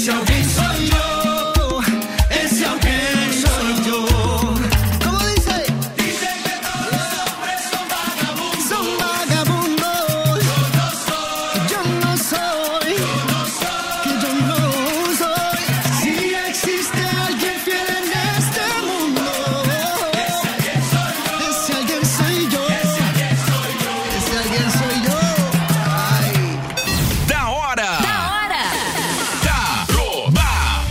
Esse alguém sou eu. Esse alguém sou eu. Como dice? Dice que todos los hombres son vagabundos. Son vagabundos. Yo no soy. Que yo no soy. Si existe alguien fiel en este mundo, ese alguien soy yo. Ese alguien soy yo. Ay. Da hora. Taroba.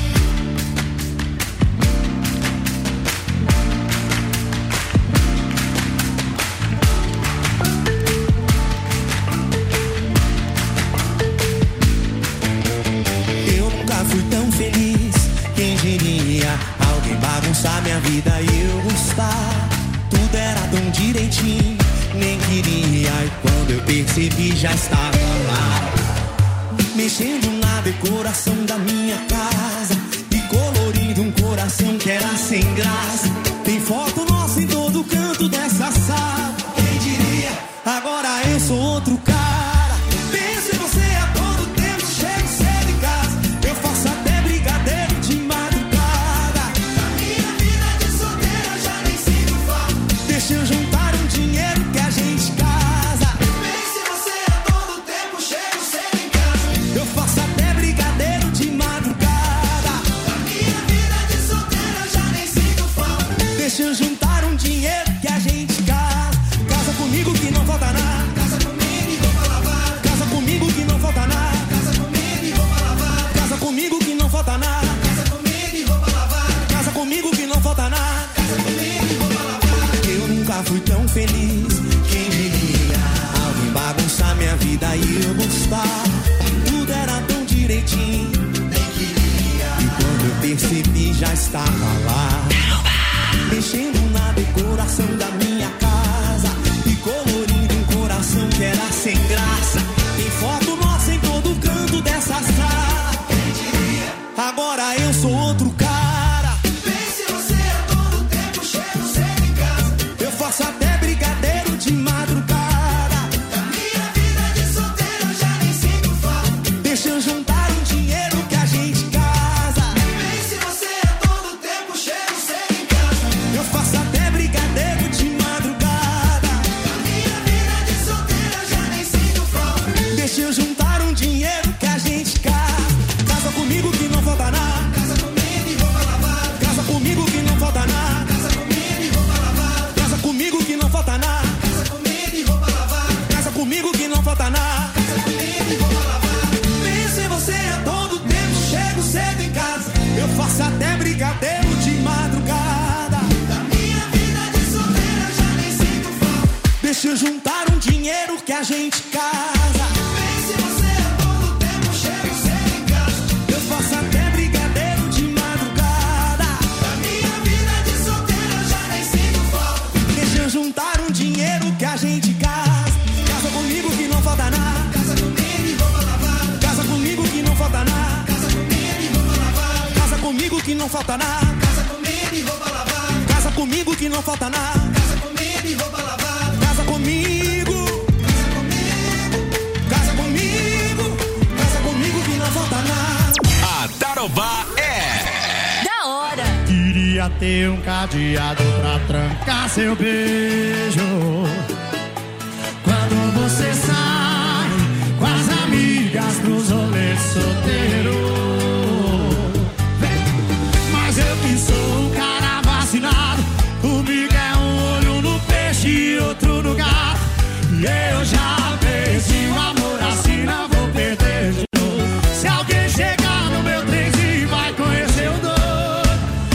Eu nunca fui tão feliz, quem diria? Alguém bagunçar minha vida e eu gostar. Tudo era tão direitinho, nem queria. E quando eu percebi já estava lá, mexendo na decoração da minha casa e colorindo um coração que era sem graça. Tem foto nossa em todo canto dessa sala. Quem diria? Agora eu sou outro cara. Penso em você a todo tempo, chego cedo em casa. Eu faço até brigadeiro de madrugada. Da minha vida de solteiro eu já nem sinto falta. Deixa eu juntar um dinheiro que a gente casa. Penso em você a todo tempo, chego cedo em casa. Eu faço até brigadeiro de madrugada. Da minha vida de solteiro eu já nem sinto falta. Deixa eu juntar um dinheiro que a gente casa. Casa comigo que não falta nada. Casa comigo e roupa lavada. Casa comigo que não falta nada. Casa comigo e roupa lavada. Casa comigo que não falta nada. Casa comigo e roupa lavada. Casa comigo que não falta nada. Casa comigo e roupa lavada. Eu nunca fui tão feliz, quem diria? Alguém bagunçar minha vida e eu gostar. Tudo era tão direitinho, nem queria. E quando eu percebi já estava lá, mexendo na decoração da minha casa e colorindo um coração que era sem graça. Tem foto nossa em todo canto dessa sala. Quem diria? Agora eu sou outro cara. Pense em você a todo tempo, chego cedo em casa. Eu faço até brigadeiro de madrugada. Da minha vida de solteiro eu já nem sinto falta. Deixa eu juntar um dinheiro que a gente casa. Pense em você a todo tempo, chego cedo em casa. Eu faço até brigadeiro de madrugada. Da minha vida de solteiro eu já nem sinto falta. Deixa eu juntar um dinheiro que a gente casa. Casa comigo que não falta nada. Casa comigo e roupa lavada. Casa comigo que não falta nada. Casa comigo e roupa lavada. Casa comigo que não falta nada. Casa comigo e roupa lavada. Casa comigo que não falta nada. Casa comigo e roupa lavada. Penso em você a todo tempo, chego cedo em casa. Eu faço até brigadeiro de madrugada. Da minha vida de solteiro eu já nem sinto falta. Deixa eu juntar um dinheiro que a gente casa. Pense em você a todo tempo, chego cedo em casa. Eu faço até brigadeiro de madrugada. Da minha vida de solteiro eu já nem sinto falta. Deixa eu juntar um dinheiro que a gente casa. Casa comigo que não falta nada. Casa comigo e roupa lavada. Casa comigo que não falta nada. Casa comigo e roupa lavada. Casa comigo que não falta nada. Casa comigo e roupa lavada. Casa comigo que não falta nada. Casa comigo e roupa lavada. Casa comigo. Casa comigo. Casa comigo que não falta nada. A Tarobá é Da hora. Queria ter um cadeado pra trancar seu beijo. Quando você sai com as amigas pros rolês solteiro. Mas eu que sou um cara vacinado, comigo é um olho no peixe e outro no gato. E eu já perdi o amor, assim não vou perder de novo. Se alguém chegar no meu trenzinho vai conhecer o doido.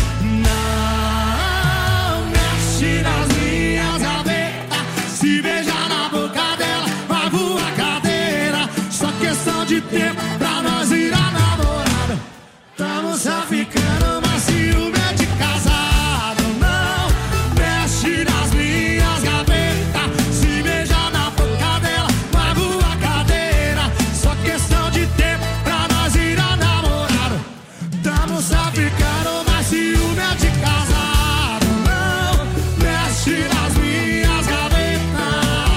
Não mexe nas minhas gavetas, se beijar na boca dela vai voar cadeira. Só questão de tempo pra nós virar namorada. Tamo só ficando, mas ciúme é de casado. Não mexe nas minhas gavetas, se beijar na boca dela vai voar cadeira. Só questão de tempo pra nós virar namorado. Tamo só ficando, mas ciúme é de casado. Não mexe nas minhas gavetas.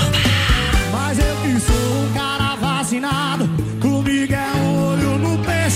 Mas eu que sou um cara vacinado, comigo é um olho no peixe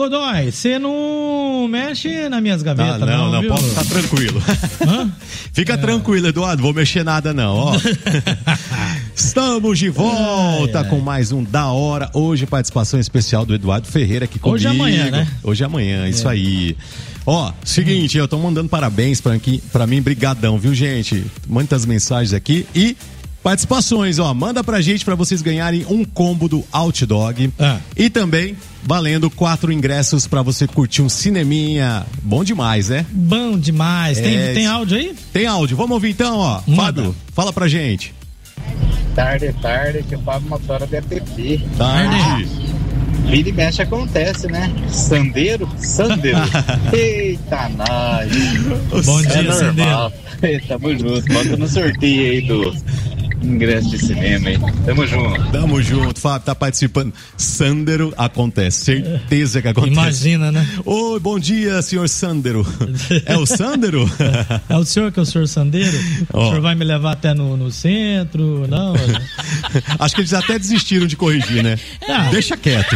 Godoy, você não mexe nas minhas gavetas, não, viu? pode ficar tranquilo. Fica tranquilo, Eduardo, vou mexer nada não, ó. Estamos de volta com mais um Da Hora. Hoje, participação especial do Eduardo Ferreira aqui comigo. Hoje e amanhã, né? Hoje e amanhã, isso aí. Ó, seguinte, eu tô mandando parabéns pra mim, brigadão, viu, gente? Muitas mensagens aqui e participações, ó, manda pra gente pra vocês ganharem um combo do Outdog e também valendo 4 ingressos pra você curtir um cineminha. Bom demais, né? Bom demais. Tem áudio aí? Tem áudio, vamos ouvir então, ó. Manda. Fábio, fala pra gente. Tarde, que o Fábio Motora deve ter pi. Tarde. Vira e mexe acontece, né? Sandeiro? Eita, nós. Bom dia, Sandeiro. Tamo junto. Bota no sorteio aí do ingresso de cinema aí. Tamo junto. Fábio tá participando. Sandero acontece, certeza que acontece. Imagina, né? Oi, bom dia, senhor Sandero. É o Sandero? É o senhor que é o senhor Sandeiro? O senhor vai me levar até no centro? Não? Acho que eles até desistiram de corrigir, né? Deixa quieto.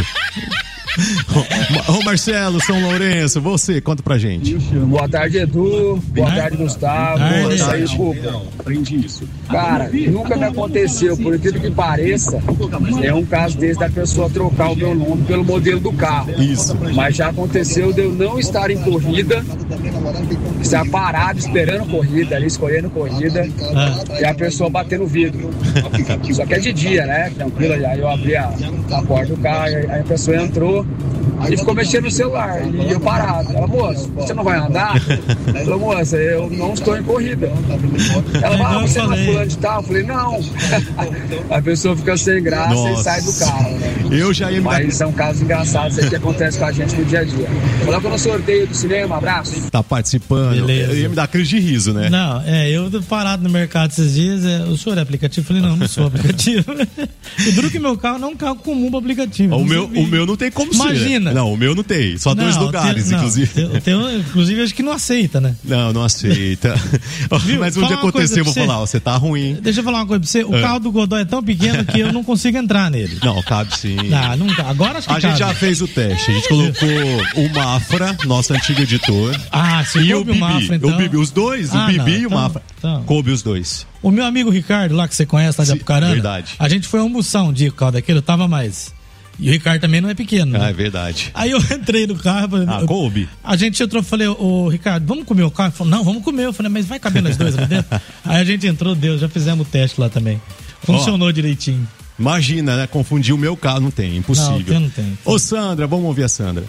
Ô Marcelo, São Lourenço, você, conta pra gente. Boa tarde, Edu. Boa tarde, Gustavo. Isso aí, Cuca. Aprendi isso. Cara, nunca me aconteceu, por aquilo que pareça, é um caso desse da pessoa trocar o meu nome pelo modelo do carro. Isso. Mas já aconteceu de eu não estar em corrida, estar parado esperando corrida, ali escolhendo corrida, e a pessoa bater no vidro. Só que é de dia, né? Tranquilo, aí eu abri a porta do carro, aí a pessoa entrou e ficou mexendo no celular, e eu parado. Ela, moça, você não vai andar? Ela falou, moça, eu não estou em corrida. Ela falou, você não é fulano de tal? Eu falei, não. A pessoa fica sem graça e sai do carro, né? Eu já ia me Mas são casos engraçados aí que acontecem com a gente no dia a dia. Coloca no sorteio do cinema, abraço. Tá participando. Beleza. Eu ia me dar crise de riso, né? Não, eu tô parado no mercado esses dias, o senhor é aplicativo? Eu falei, não sou aplicativo. O duro que meu carro não é um carro comum para aplicativo. O meu não tem como ser. Imagina. Não, o meu não tem. Só 2 lugares, inclusive. Inclusive, acho que não aceita, né? Não aceita. Mas um dia aconteceu, eu vou falar, você tá ruim. Deixa eu falar uma coisa pra você. O carro do Godoy é tão pequeno que eu não consigo entrar nele. Não, cabe sim. Nunca. Agora acho que a gente já fez o teste. A gente colocou o Mafra, nosso antigo editor. Você e coube o Mafra, então. O Bibi, os dois, o Bibi e o Mafra. Coube os dois. O meu amigo Ricardo, lá que você conhece, lá de Apucarana. Verdade. A gente foi almoçar um dia com o carro daquele, eu tava mais. E o Ricardo também não é pequeno, né? É verdade. Aí eu entrei no carro. Coube. A gente entrou, falei, ô Ricardo, vamos comer o carro? Ele falou, não, vamos comer. Eu falei, mas vai caber nós dois lá dentro? Aí a gente entrou, já fizemos o teste lá também. Funcionou direitinho. Imagina, né? Confundir o meu carro, não tem, impossível. Não tem. Ô Sandra, vamos ouvir a Sandra.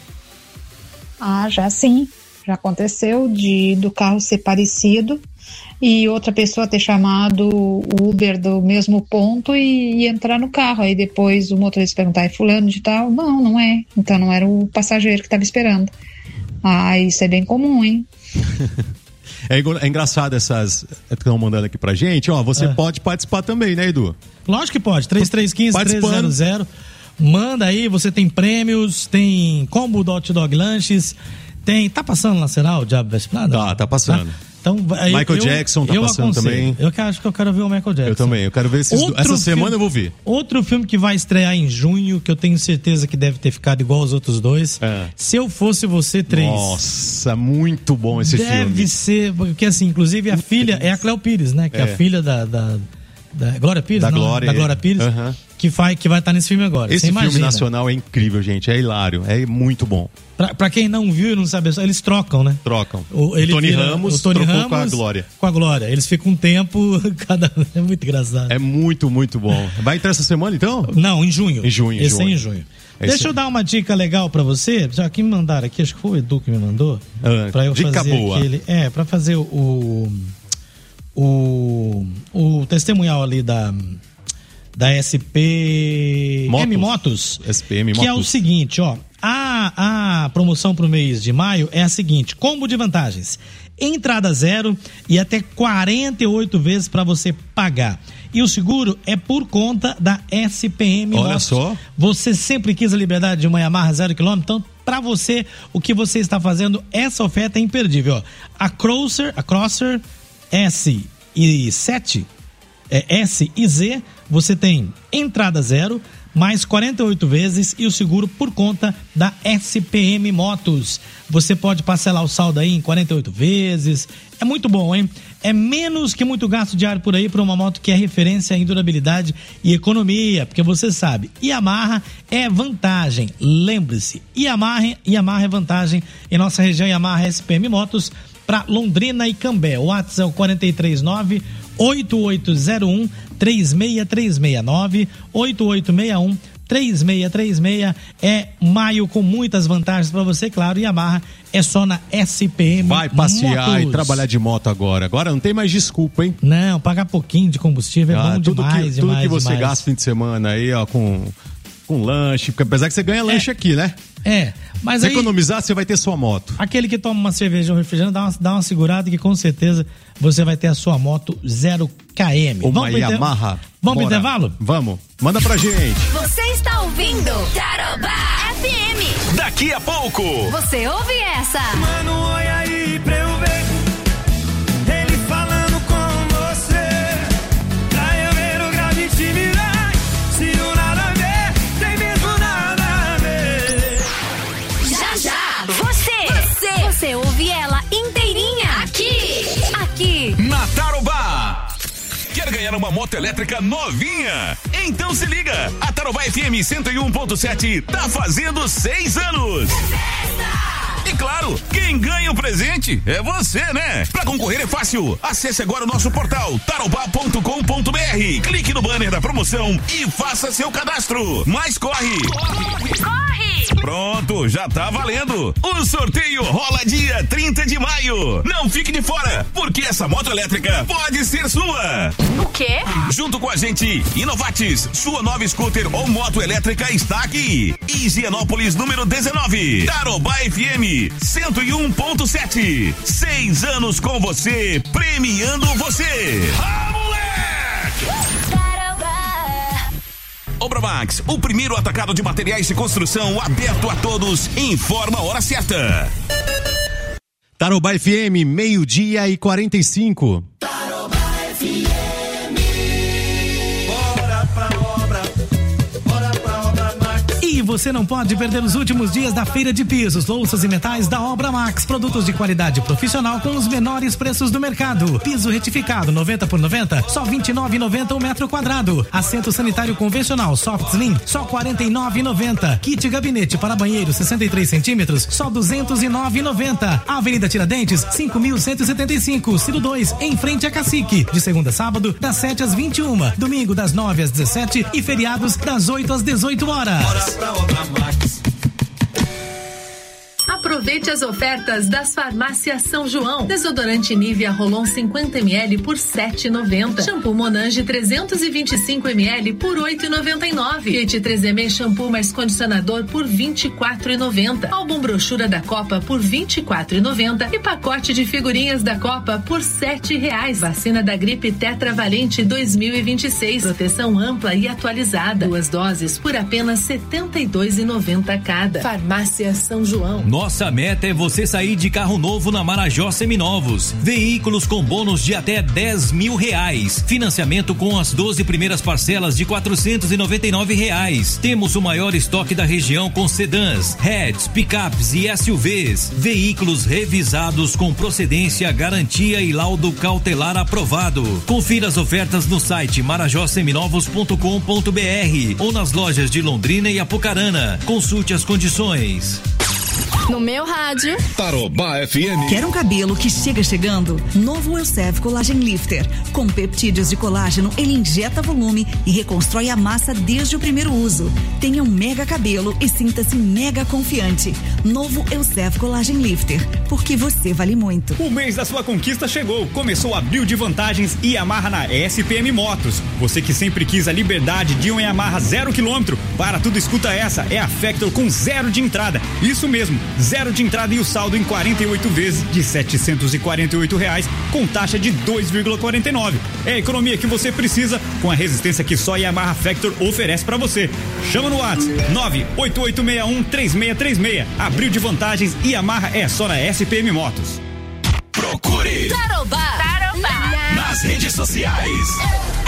Já sim. Já aconteceu do carro ser parecido e outra pessoa ter chamado o Uber do mesmo ponto e entrar no carro. Aí depois o motorista perguntar, é fulano de tal? Não é. Então não era o passageiro que estava esperando. Isso é bem comum, hein? É engraçado essas que estão mandando aqui pra gente. Você pode participar também, né, Edu? Lógico que pode. 3315-1300. Manda aí, você tem prêmios, tem combo do Outdog Lanches, tá passando na Será o Diabo Veste Prada? Tá passando. Então, Michael Jackson tá passando também. Eu acho que eu quero ver o Michael Jackson. Eu também, eu quero ver essa semana eu vou ver. Outro filme que vai estrear em junho, que eu tenho certeza que deve ter ficado igual aos outros dois. Se Eu Fosse Você 3. Nossa, muito bom esse filme. Deve ser, porque assim, inclusive a filha é a Cleo Pires, né? Que é a filha da Glória Pires? Da Glória Pires. Que vai estar nesse filme agora. Esse filme nacional é incrível, gente. É hilário. É muito bom. Pra quem não viu e não sabe, eles trocam, né? Trocam. O Tony Ramos trocou com a Glória. Com a Glória. Eles ficam um tempo, é muito engraçado. É muito, muito bom. Vai entrar essa semana, então? Não, em junho. Esse é em junho. Deixa eu dar uma dica legal pra você. Já que me mandaram aqui, acho que foi o Edu que me mandou. Pra eu dica fazer boa. pra fazer o testemunhal ali da SPM Motos. SPM Motos. Que é o seguinte, a promoção pro mês de maio é a seguinte: combo de vantagens, entrada 0 e até 48 vezes para você pagar. E o seguro é por conta da SPM Motos. Olha só. Você sempre quis a liberdade de uma Yamaha 0 km, então para você, o que você está fazendo, essa oferta é imperdível. A Crosser S e 7 S e Z você tem entrada zero, mais 48 vezes e o seguro por conta da SPM Motos. Você pode parcelar o saldo aí em 48 vezes. É muito bom, hein? É menos que muito gasto diário por aí para uma moto que é referência em durabilidade e economia, porque você sabe, Yamaha é vantagem. Lembre-se, Yamaha é vantagem em nossa região. Yamaha SPM Motos para Londrina e Cambé. O WhatsApp é o 439 8801 3636 8861 3636. É maio com muitas vantagens para você, claro. Yamaha é só na SPM. Vai passear Motos. e trabalhar de moto agora. Agora não tem mais desculpa, hein? Não, pagar pouquinho de combustível é bom demais. Tudo que você gasta fim de semana aí, ó, com lanche, porque apesar que você ganha lanche aqui, né? Mas se aí, economizar, você vai ter sua moto. Aquele que toma uma cerveja ou um refrigerante, dá uma segurada que com certeza você vai ter a sua moto 0 km. Uma Yamaha. Vamos pro intervalo? Vamos. Manda pra gente. Você está ouvindo Tarobá FM. Daqui a pouco. Você ouve essa? Mano, olha aí pra eu ver. Ele falando com você. Pra eu ver o grau de intimidade. Se o nada a ver, tem mesmo nada a ver. Já. Você ouve ela inteirinha. Aqui. Na Tarobá. Quer ganhar uma moto elétrica novinha? Então se liga, a Tarobá FM 101.7 tá fazendo 6 anos. E claro, quem ganha o presente é você, né? Pra concorrer é fácil. Acesse agora o nosso portal tarobá.com.br. Clique no banner da promoção e faça seu cadastro. Mas corre! Pronto, já tá valendo. O sorteio rola dia 30 de maio. Não fique de fora, porque essa moto elétrica pode ser sua. O quê? Junto com a gente, Inovatis, sua nova scooter ou moto elétrica está aqui. Higienópolis número 19. Tarobá FM 101.7. 6 anos com você, premiando você. Obramax, o primeiro atacado de materiais de construção aberto a todos, informa a hora certa. Tarobá FM, 12:45. Tarobá FM. Bora pra obra. Bora pra obra, Max. E você não pode perder os últimos dias da Feira de Pisos, Louças e Metais da Obra Max. Produtos de qualidade profissional com os menores preços do mercado. Piso retificado 90 por 90, só R$29,90 o metro quadrado. Assento sanitário convencional Soft Slim, só R$49,90. Kit gabinete para banheiro 63 centímetros, só R$209,90. Avenida Tiradentes, 5.175, Ciro 2, em frente a Cacique. De segunda a sábado, das 7 às 21. Domingo, das 9 às 17 e feriados, das 8 às 18 horas. Bora pra obra, Max. Aproveite as ofertas das farmácias São João. Desodorante Nivea Rolon 50 ml por R$7,90. Shampoo Monange 325 ml por R$8,99. Kit 3M shampoo mais condicionador por R$24,90. Álbum brochura da Copa por R$24,90 e pacote de figurinhas da Copa por R$7. Vacina da gripe Tetravalente 2026. Proteção ampla e atualizada. 2 doses por apenas R$72,90 cada. Farmácia São João. Nossa meta é você sair de carro novo na Marajó Seminovos. Veículos com bônus de até R$10.000. Financiamento com as 12 primeiras parcelas de R$499. Temos o maior estoque da região com sedãs, hatches, picapes e SUVs. Veículos revisados com procedência, garantia e laudo cautelar aprovado. Confira as ofertas no site marajoseminovos.com.br ou nas lojas de Londrina e Apucarana. Consulte as condições. No meu rádio. Tarobá FM. Quer um cabelo que chega chegando? Novo Elseve Collagen Lifter. Com peptídeos de colágeno, ele injeta volume e reconstrói a massa desde o primeiro uso. Tenha um mega cabelo e sinta-se mega confiante. Novo Elseve Collagen Lifter. Porque você vale muito. O mês da sua conquista chegou. Começou abril de vantagens e Yamaha na SPM Motos. Você que sempre quis a liberdade de um Yamaha 0 km. Para tudo, escuta essa. É a Factor com 0 de entrada. Isso mesmo. 0 de entrada e o saldo em 48 vezes de R$748, com taxa de 2,49. É a economia que você precisa, com a resistência que só a Yamaha Factor oferece pra você. Chama no WhatsApp 988613636. Abril de vantagens e Yamaha é só na SPM Motos. Procure Tarobá. nas redes sociais. É fácil.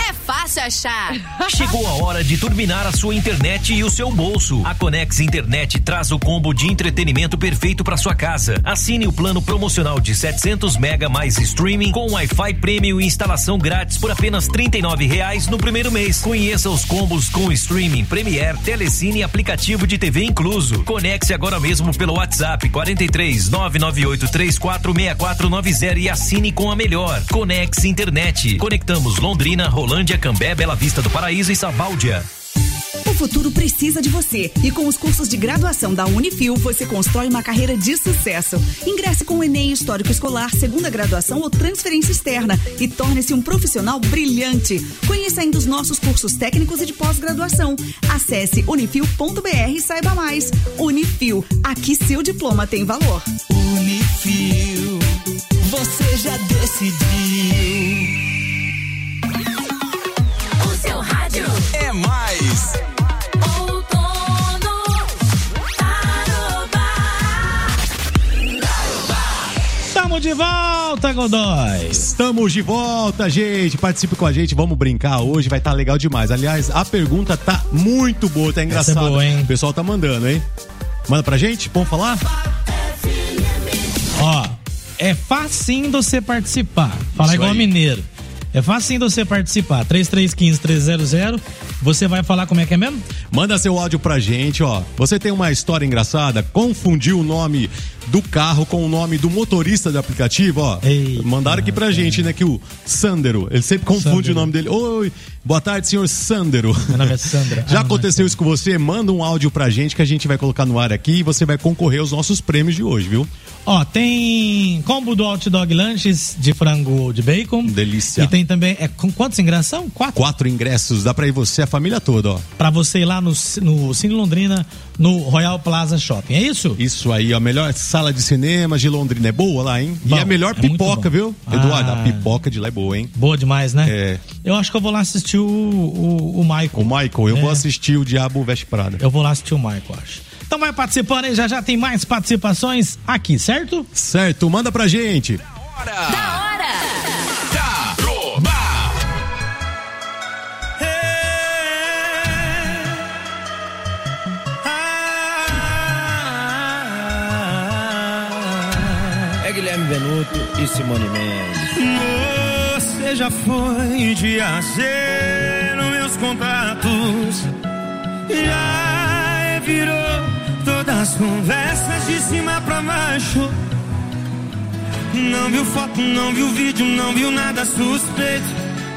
fácil achar. Chegou a hora de turbinar a sua internet e o seu bolso. A Conex Internet traz o combo de entretenimento perfeito para sua casa. Assine o plano promocional de 700 mega mais streaming com Wi-Fi Premium e instalação grátis por apenas R$ 39,00 no primeiro mês. Conheça os combos com streaming, Premiere, Telecine e aplicativo de TV incluso. Conecte agora mesmo pelo WhatsApp 43 998 34 6490 e assine com a melhor. Conex Internet. Conectamos Londrina, Rolândia, Cambé, Bela Vista do Paraíso e Sabáudia. O futuro precisa de você e com os cursos de graduação da Unifil você constrói uma carreira de sucesso. Ingresse com o Enem Histórico Escolar, segunda graduação ou transferência externa e torne-se um profissional brilhante. Conheça ainda os nossos cursos técnicos e de pós-graduação. Acesse unifil.br e saiba mais. Unifil, aqui seu diploma tem valor. Unifil, você já decidiu. O seu rádio é mais. Estamos de volta, Godói. Estamos de volta, gente. Participe com a gente, vamos brincar hoje, vai estar legal demais. Aliás, a pergunta tá muito boa, tá engraçada. Essa é boa, hein? O pessoal tá mandando, hein? Manda pra gente, vamos falar? Ó, é facinho de você participar. Fala Isso igual aí. mineiro. É facinho de você participar. 3315-300. Você vai falar como é que é mesmo? Manda seu áudio pra gente, ó. Você tem uma história engraçada? Confundiu o nome do carro com o nome do motorista do aplicativo, ó. Eita, mandaram aqui pra gente, né, que o Sandero, ele sempre confunde o nome dele. Oi, boa tarde, senhor Sandero. Meu nome é Sandra. Já aconteceu isso com você? Manda um áudio pra gente que a gente vai colocar no ar aqui e você vai concorrer aos nossos prêmios de hoje, viu? Ó, tem combo do Hot Dog Lanches de frango de bacon. Delícia. E tem também, com quantos ingressos são? 4 ingressos, dá pra ir você, a família toda, ó. Pra você ir lá no Cine Londrina, no Royal Plaza Shopping, é isso? Isso aí, a melhor sala de cinema de Londrina é boa lá, hein? Bom, e a melhor é muito pipoca, bom. viu? Eduardo, a pipoca de lá é boa, hein? Boa demais, né? É. Eu acho que eu vou lá assistir o Michael. O Michael, eu vou assistir o Diabo Veste Prada. Eu vou lá assistir o Michael, acho. Então vai participando aí, já tem mais participações aqui, certo? Certo, manda pra gente. Da hora. É Guilherme Venuto e Simone Mendes. Você já foi de azer nos meus contatos. Já virou todas as conversas de cima pra baixo. Não viu foto, não viu vídeo, não viu nada suspeito.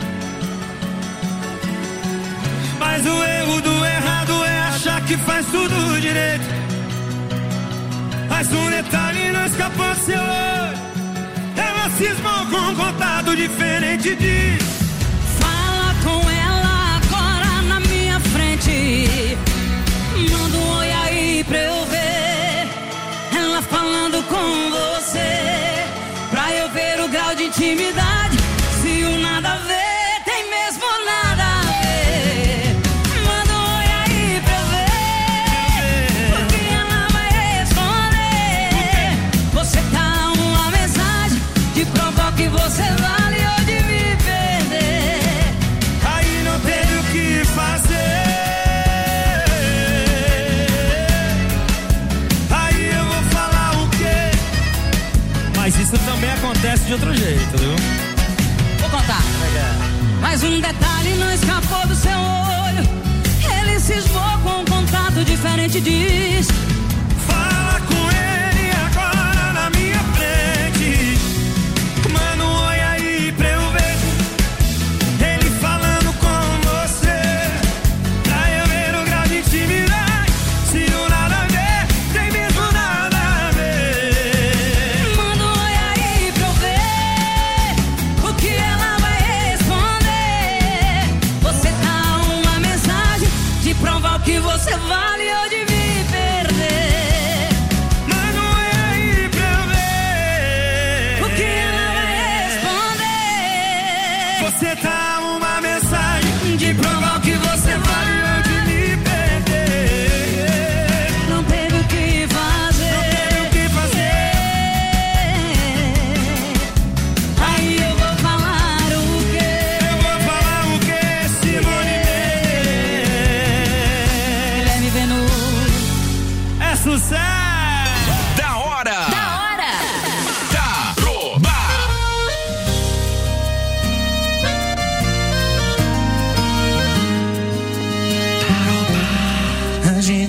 Mas o erro do errado é achar que faz tudo direito. Mas um detalhe não escapou do seu olho. Ela cismou com um contato diferente de... Fala com ela agora na minha frente. Manda um oi aí pra eu ver ela falando com você, pra eu ver o grau de intimidade. Se o nada a ver tem mesmo nada a ver. Manda um oi aí pra eu ver, porque ela vai responder. Você tá uma mensagem de provar que você vale ou de me perder. Aí não teve o que fazer. Mas isso também acontece de outro jeito, viu? Vou contar. Mas um detalhe não escapou do seu olho. Ele cismou com um contato diferente diz. Fala com ele agora na minha frente. Manda um oi aí pra eu ver ele falando com você, pra eu ver o grau de intimidade. Se o nada a ver, tem mesmo nada a ver. Manda um oi aí pra eu ver o que ela vai responder. Você dá uma mensagem de provar o que você vale ou de me perder.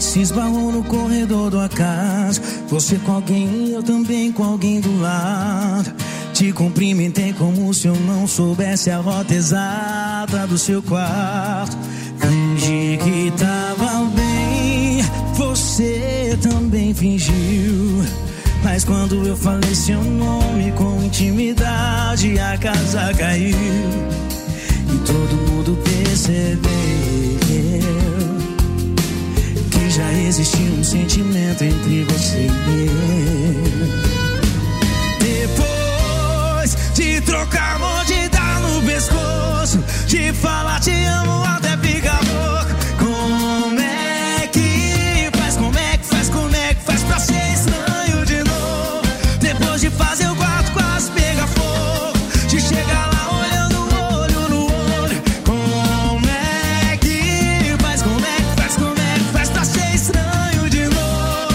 se esbarrou no corredor do acaso. Você com alguém, eu também com alguém do lado. Te cumprimentei como se eu não soubesse a rota exata do seu quarto. Fingi que tava bem, você também fingiu. Mas quando eu falei seu nome com intimidade, a casa caiu. E todo mundo percebeu que já existia um sentimento entre você e eu. Depois de trocar amor, de dar no pescoço, de falar te amo até ficar louco. Como é que faz, como é que faz, como é que faz pra ser estranho de novo? Depois de fazer o quarto quase pegar fogo, de chegar lá olhando o olho no olho. Como é que faz, como é que faz, como é que faz pra ser estranho de novo?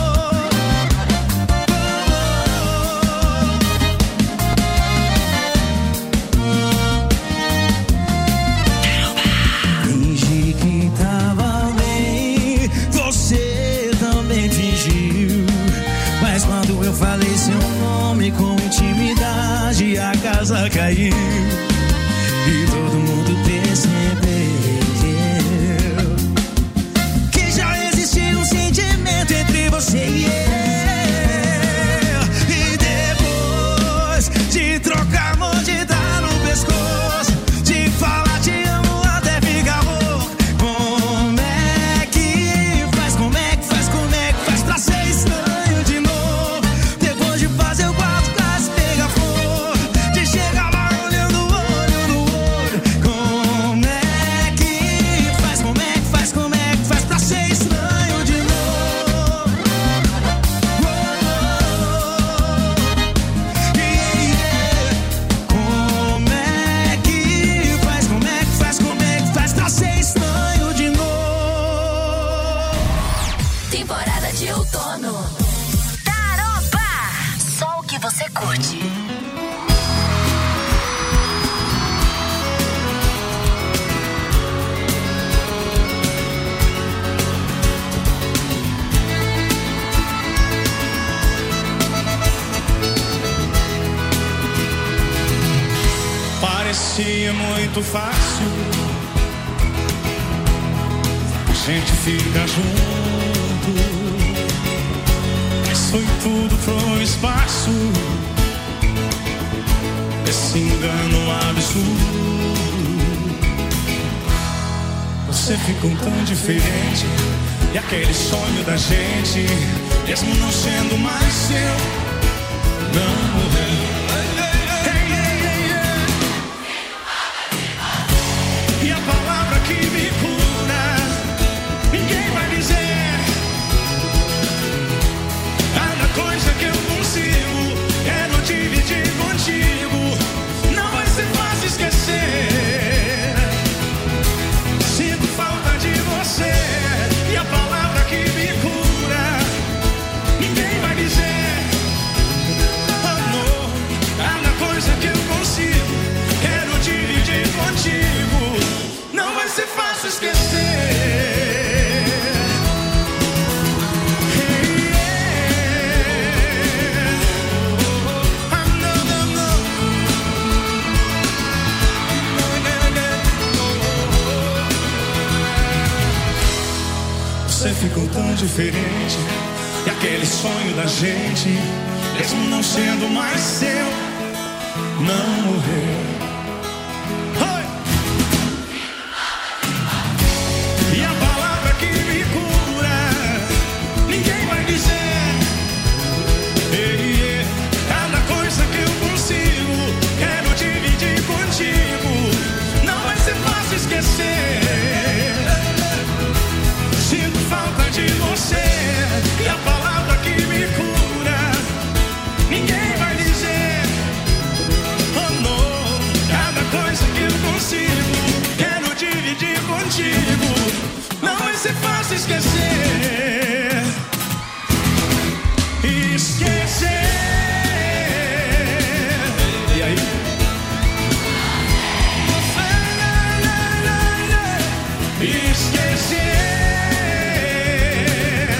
Fingi que tava bem, você também fingiu. Mas quando eu falei seu nome com intimidade, a casa caiu. E todo mundo percebeu que já existia um sentimento entre você e eu. E depois de trocar amor, de dar no pescoço, de falar te amo até ficar louco. Como é que faz, como é que faz, como é que faz pra ser estranho de novo? Depois de fazer o quarto quase pegar fogo, de chegar lá olhando o olho no olho. Como é que faz, como é que faz, como é que faz pra ser estranho de novo? Como é que faz, como é que faz, como é que faz pra ser estranho de novo? Temporada de outono. Taroba! Só o que você curte. Parecia muito fácil, a gente fica junto, mas foi tudo pro espaço, esse engano absurdo. Você ficou tão diferente, e aquele sonho da gente, mesmo não sendo mais seu, não morreu. E a palavra que me cura, ninguém vai dizer. Cada coisa que eu consigo é não dividir contigo. Não vai ser fácil esquecer. Sinto falta de você. E a palavra que me cura, ninguém vai dizer. Amor, cada coisa que eu consigo é não dividir contigo. Não vai ser fácil esquecer. Hey, yeah. Você ficou tão diferente, e aquele sonho da gente, mesmo não sendo mais seu, não morreu. E a palavra que me cura, ninguém vai dizer. Hey, yeah. Cada coisa que eu consigo, quero dividir contigo. Não vai ser fácil esquecer. Sinto falta de você. E a palavra que me cura, ninguém vai dizer. Oh, não. Cada coisa que eu consigo, quero dividir contigo. Não vai ser fácil esquecer. Esquecer. E aí? Esquecer.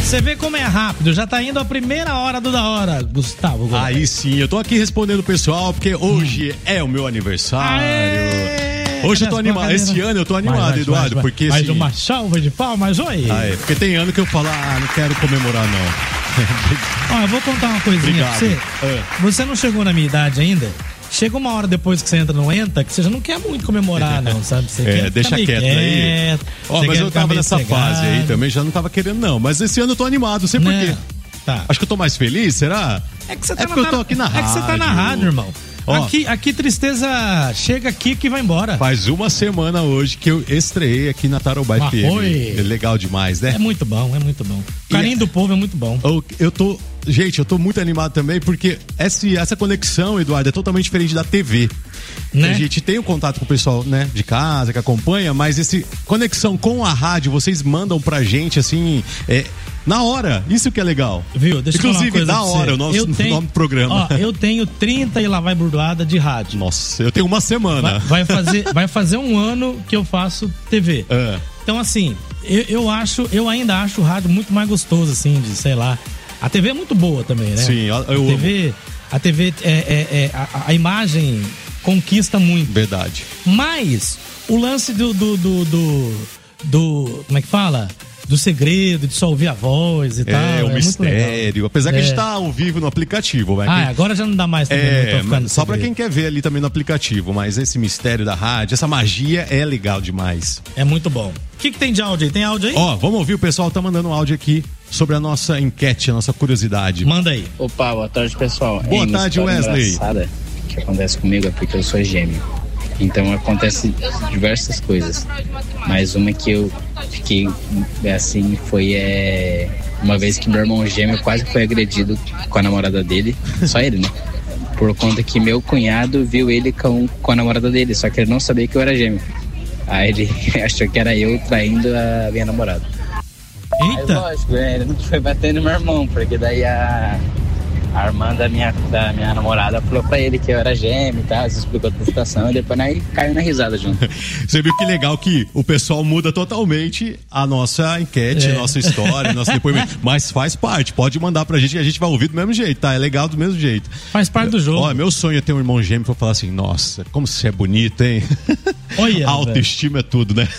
Você vê como é rápido, já tá indo a primeira hora do Da Hora, Gustavo Gomes. Aí sim, eu tô aqui respondendo o pessoal, porque hoje é o meu aniversário. Hoje eu tô animado, esse ano eu tô animado, Eduardo, porque mais assim... uma salva de palmas, oi! Porque tem ano que eu falo, não quero comemorar não. Ó, eu vou contar uma coisinha pra você. Você não chegou na minha idade ainda? Chega uma hora depois que você entra no ENTA, que você já não quer muito comemorar, não, sabe? Você quer deixa quieto aí. Mas eu tava nessa fase aí também, já não tava querendo não. Mas esse ano eu tô animado, não sei por quê. Tá. Acho que eu tô mais feliz, será? É que você porque eu tô aqui na rádio. É que você tá na rádio, irmão. Aqui tristeza chega aqui que vai embora. Faz uma semana hoje que eu estreiei aqui na Tarobá FM. É legal demais, né? É muito bom, é muito bom. O carinho do povo é muito bom. Gente, eu tô muito animado também porque essa conexão, Eduardo, é totalmente diferente da TV. Né? A gente tem um contato com o pessoal, né, de casa, que acompanha, mas essa conexão com a rádio, vocês mandam pra gente, assim, na hora. Isso que é legal. Viu? Deixa Inclusive, eu falar da hora, o nosso nome do programa. Ó, eu tenho 30 e lá vai burdoada de rádio. Nossa, eu tenho uma semana. Vai fazer um ano que eu faço TV. Então, assim, eu ainda acho o rádio muito mais gostoso, assim, de, sei lá. A TV é muito boa também, né? Sim, a TV a imagem conquista muito. Verdade. Mas o lance do como é que fala? Do segredo, de só ouvir a voz e tal. É um mistério. Apesar que a gente tá ao vivo no aplicativo. Agora já não dá mais também. Só pra quem quer ver ali também no aplicativo. Mas esse mistério da rádio, essa magia é legal demais. É muito bom. O que tem de áudio aí? Tem áudio aí? Vamos ouvir, o pessoal tá mandando um áudio aqui sobre a nossa enquete, a nossa curiosidade. Manda aí. Opa, boa tarde, pessoal. Boa tarde, Wesley. Engraçada que acontece comigo é porque eu sou gêmeo. Então acontece diversas coisas. Mas uma que eu fiquei assim foi uma vez que meu irmão gêmeo quase foi agredido com a namorada dele. Só ele, né? Por conta que meu cunhado viu ele com a namorada dele, só que ele não sabia que eu era gêmeo. Aí ele achou que era eu traindo a minha namorada. Eita! Mas lógico, ele não foi bater no meu irmão, porque daí a irmã da minha namorada falou pra ele que eu era gêmeo e tal, explicou toda a situação e depois aí caiu na risada junto. Você viu que legal que o pessoal muda totalmente a nossa enquete, nossa história, nosso depoimento, mas faz parte, pode mandar pra gente que a gente vai ouvir do mesmo jeito, tá? É legal do mesmo jeito. Faz parte do jogo. Meu sonho é ter um irmão gêmeo pra falar assim, nossa, como você é bonito, hein? Olha, autoestima é tudo, né?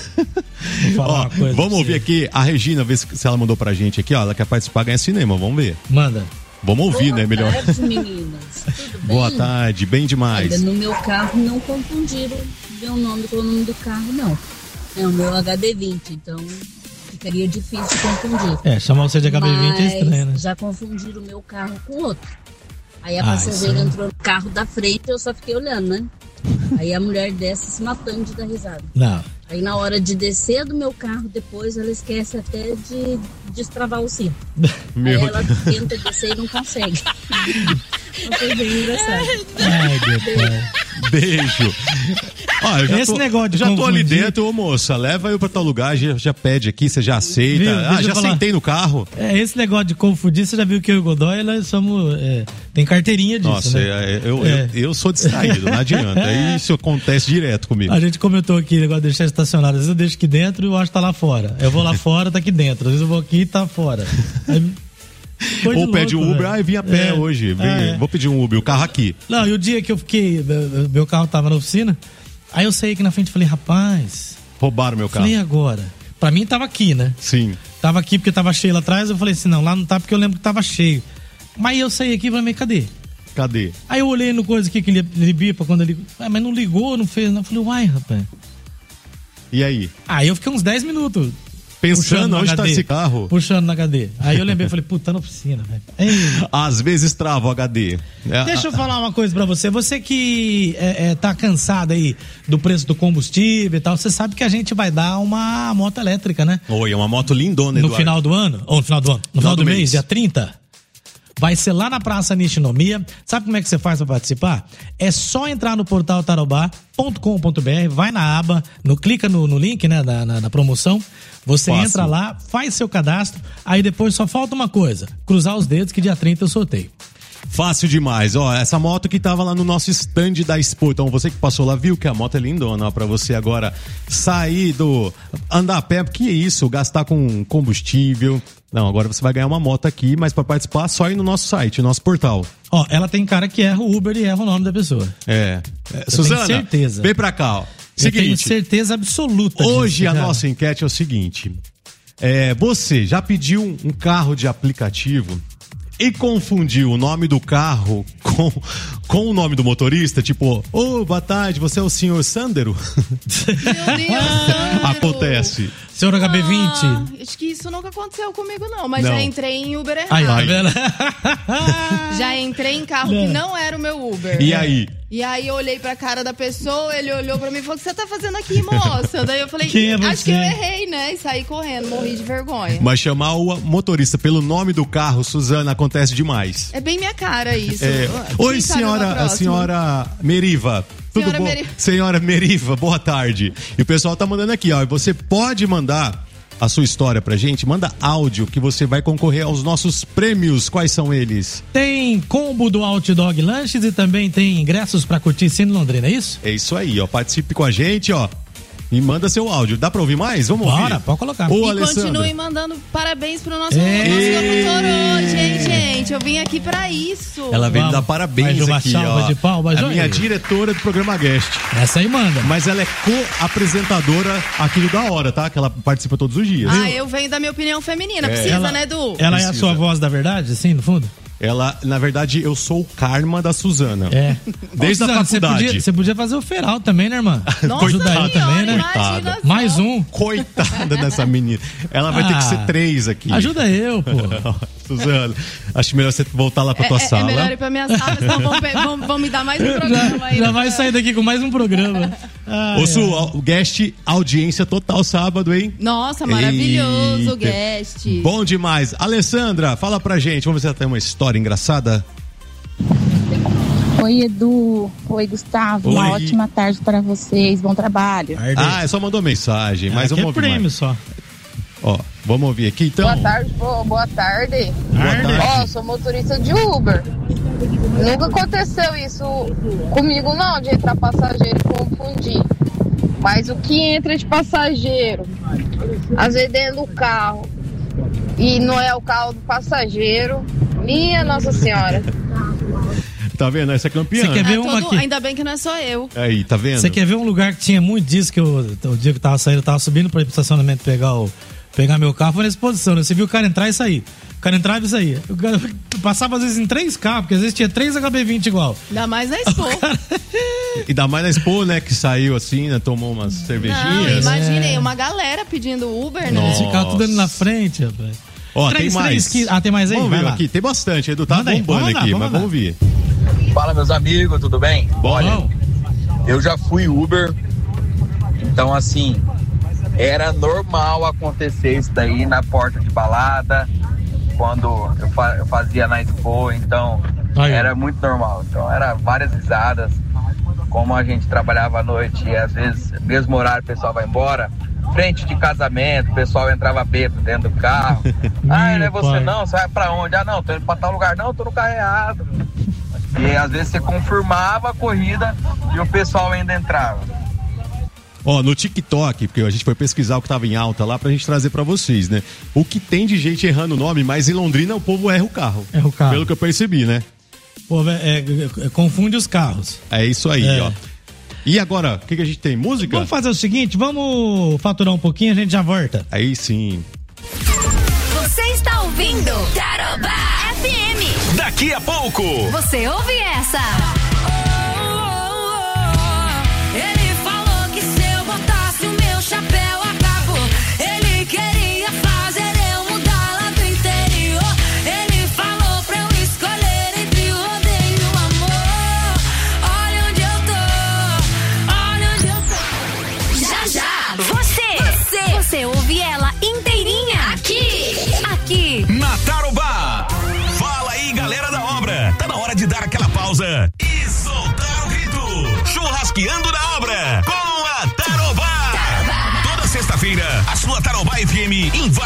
Vamos ouvir aqui a Regina, ver se ela mandou pra gente aqui, ela quer participar, ganhar cinema, vamos ver. Manda. Vamos ouvir, né? Melhor. Boa tarde, meninas. Tudo bem? Boa tarde, bem demais. Ainda no meu carro não confundiram meu nome com o nome do carro, não. É o meu HD20, então ficaria difícil de confundir. Chamar você de HB20 é estranho, né? Já confundiram o meu carro com outro. Aí a passageira entrou no carro da frente e eu só fiquei olhando, né? Aí a mulher desce se matando de dar risada. Não. Aí na hora de descer do meu carro, depois ela esquece até de destravar o cinto. Aí ela tenta descer e não consegue. Foi bem engraçado. Ai, meu pai. Beijo. Esse negócio de já tô ali dentro, ô moça, leva eu pra tal lugar, já pede aqui, você já aceita. Já sentei no carro. Esse negócio de confundir, você já viu que eu e o Godoy, nós somos. Tem carteirinha disso. Nossa, né? Eu sou distraído, não adianta. Isso acontece direto comigo. A gente comentou aqui o negócio de deixar estacionado. Às vezes eu deixo aqui dentro e eu acho que tá lá fora. Eu vou lá fora, tá aqui dentro. Às vezes eu vou aqui e tá fora. Ou pede um Uber, vim a pé hoje. Vou pedir um Uber, o carro aqui. Não, e o dia que eu fiquei, meu carro tava na oficina, aí eu saí aqui na frente e falei, rapaz. Roubaram meu carro. Falei, agora? Pra mim tava aqui, né? Sim. Tava aqui porque tava cheio lá atrás, eu falei assim, não, lá não tá porque eu lembro que tava cheio. Mas eu saí aqui e falei, cadê? Cadê? Aí eu olhei no coisa aqui que ele bipa quando ele. Mas não ligou, não fez. Eu falei, uai, rapaz. E aí? Aí eu fiquei uns 10 minutos. Pensando onde tá esse carro. Puxando na HD. Aí eu lembrei, falei, puta, na oficina, velho. Às vezes trava o HD. Deixa eu falar uma coisa pra você. Você que tá cansado aí do preço do combustível e tal, você sabe que a gente vai dar uma moto elétrica, né? Oi, é uma moto lindona, Eduardo. No final do ano? Ou no final do ano? No final do mês, dia 30? Vai ser lá na Praça Nishinomiya. Sabe como é que você faz para participar? É só entrar no portal tarobá.com.br, vai na aba, clica no link, né, na promoção. Você entra lá, faz seu cadastro, aí depois só falta uma coisa, cruzar os dedos que dia 30 eu sorteio. Fácil demais. Ó, essa moto que tava lá no nosso stand da Expo. Então, você que passou lá viu que a moto é lindona. Ó, pra você agora sair andar a pé, porque é isso, gastar com combustível. Não, agora você vai ganhar uma moto aqui, mas pra participar só ir no nosso site, no nosso portal. Ó, ela tem cara que erra o Uber e erra o nome da pessoa. Suzana, tenho certeza. Vem pra cá, ó. Eu tenho certeza absoluta Hoje disso, a cara. nossa enquete é o seguinte. Você já pediu um carro de aplicativo e confundiu o nome do carro com o nome do motorista? Tipo, boa tarde, você é o senhor Sandero? Meu Deus, Acontece. Senhor HB20? Acho que isso nunca aconteceu comigo, não. Mas Não. já entrei em Uber errado. Aí, tá vendo? Já entrei em carro que não era o meu Uber. E aí? E aí eu olhei pra cara da pessoa, ele olhou pra mim e falou: o que você tá fazendo aqui, moça? Daí eu falei: Quem é acho você? que eu errei, né? E saí correndo, morri de vergonha. Mas chamar o motorista pelo nome do carro, Suzana, acontece demais. É bem minha cara isso. Oi, Quem sabe uma a próxima? senhora Meriva. Tudo Senhora bom? Meriva. Senhora Meriva, boa tarde. E o pessoal tá mandando aqui, ó. E você pode mandar a sua história pra gente, manda áudio que você vai concorrer aos nossos prêmios. Quais são eles? Tem combo do Outdog Lanches e também tem ingressos pra curtir Cine Londrina, é isso? É isso aí, ó. Participe com a gente, ó. E manda seu áudio. Dá pra ouvir mais? Vamos ouvir? Bora, pode colocar. Ô, E Alessandra. continue mandando parabéns pro nosso locutor hoje, hein, gente? Eu vim aqui pra isso. Ela veio dar parabéns Mais uma aqui, salva ó. de palmas, a olha minha aí. diretora do programa Guest. Essa aí manda. Mas ela é co-apresentadora aqui do Da Hora, tá? Que ela participa todos os dias. Eu venho da minha opinião feminina. É. Precisa, Ela- né, Edu? Ela é a Precisa. sua voz da verdade, assim, no fundo? Ela, na verdade, eu sou o karma da Suzana. É. Desde a Suzana, faculdade. Você podia fazer o feral também, né, irmã? Nossa Ajuda aí senhora, também, né? coitada. Mais um. Coitada dessa menina. Ela vai ter que ser 3 aqui. Ajuda eu, pô. Suzana, acho melhor você voltar lá pra tua É sala. melhor ir pra minha sala, senão vão me dar mais um programa aí. Já vai sair daqui com mais um programa. Ô, Su, o Guest, audiência total sábado, hein? Nossa, maravilhoso, Eita. guest. Bom demais. Alessandra, fala pra gente. Vamos ver se ela tem uma história engraçada. Oi, Edu. Oi, Gustavo. Uma Oi. ótima tarde para vocês. Bom trabalho. Só mandou mensagem, mas Aqui vamos é ouvir prêmio mais. só. Ó, vamos ouvir aqui então. Boa tarde, pô. Boa tarde. tarde. Ó, sou motorista de Uber. Nunca aconteceu isso comigo, não, de entrar passageiro e confundir. Mas o que entra de passageiro, às vezes dentro do carro, e não é o carro do passageiro, minha Nossa Senhora. Tá vendo? Essa é campeã. Você quer ver uma aqui? Ainda bem que não é só eu. Aí, tá vendo? Você quer ver um lugar que tinha muito disso, que o dia que eu tava saindo, eu tava subindo para ir pro estacionamento pegar meu carro, foi nessa posição, né? Você viu o cara entrar e sair. O cara entrava e saía. O cara passava às vezes em 3 carros, porque às vezes tinha 3 HB20 igual. Ainda mais na Expo. E dá mais na Expo, né? Que saiu assim, né? Tomou umas Não, cervejinhas. imaginei, uma galera pedindo Uber, né? Eles ficavam tudo ali na frente, rapaz. Ó, Três, tem mais. tem mais aí? Vamos Vai ver lá. aqui. Tem bastante. Edu tá Manda aí, bombando vamos lá, aqui, vamos mas lá. vamos ouvir. Fala, meus amigos, tudo bem? Olha, eu já fui Uber, então assim, era normal acontecer isso daí na porta de balada, quando eu fazia na Expo, então era muito normal. Então era várias risadas, como a gente trabalhava à noite e às vezes, mesmo horário, o pessoal vai embora, frente de casamento, o pessoal entrava bêbado dentro do carro. Não é você pai. não, você vai pra onde? Não, tô indo pra tal lugar, não, tô no carro errado. E às vezes você confirmava a corrida e o pessoal ainda entrava. Ó, no TikTok, porque a gente foi pesquisar o que tava em alta lá pra gente trazer pra vocês, né? O que tem de gente errando o nome, mas em Londrina o povo erra o carro. Erra o carro. Pelo que eu percebi, né? Pô, confunde os carros. É isso aí, É. ó. E agora, o que a gente tem? Música? Vamos fazer o seguinte, vamos faturar um pouquinho, a gente já volta. Aí sim. Você está ouvindo Tarobá FM. Daqui a pouco. Você ouve essa? Ele falou que se eu botasse o meu chapéu acabou. Ele queria fazer eu mudar lá do interior. Ele falou pra eu escolher entre o rodeio e o amor. Olha onde eu tô, olha onde eu tô. Já já. Você ouve ela inteirinha aqui. Na Tarobá. Fala aí, galera da obra. Tá na hora de dar aquela pausa e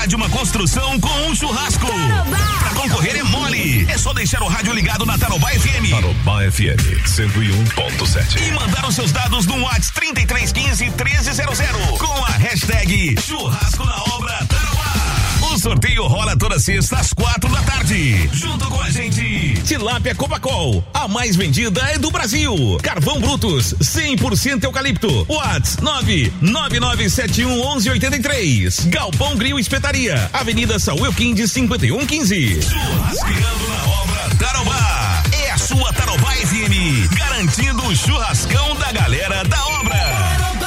participar de uma construção com um churrasco. Pra concorrer é mole. É só deixar o rádio ligado na Tarobá FM. Tarobá FM 101.7. E mandar os seus dados no WhatsApp 3315-1300 com a hashtag Churrasco na Obra Tarobá. O sorteio rola toda sexta às 4h. Junto com a gente, Tilápia Copacol, a mais vendida é do Brasil. Carvão Brutus, 100% eucalipto. WhatsApp 999711183. Galpão Grill Espetaria, Avenida Saúl Quindes 5115. Churrasqueando na Obra Tarobá. É a sua Tarobá FM, garantindo o churrascão da galera da obra.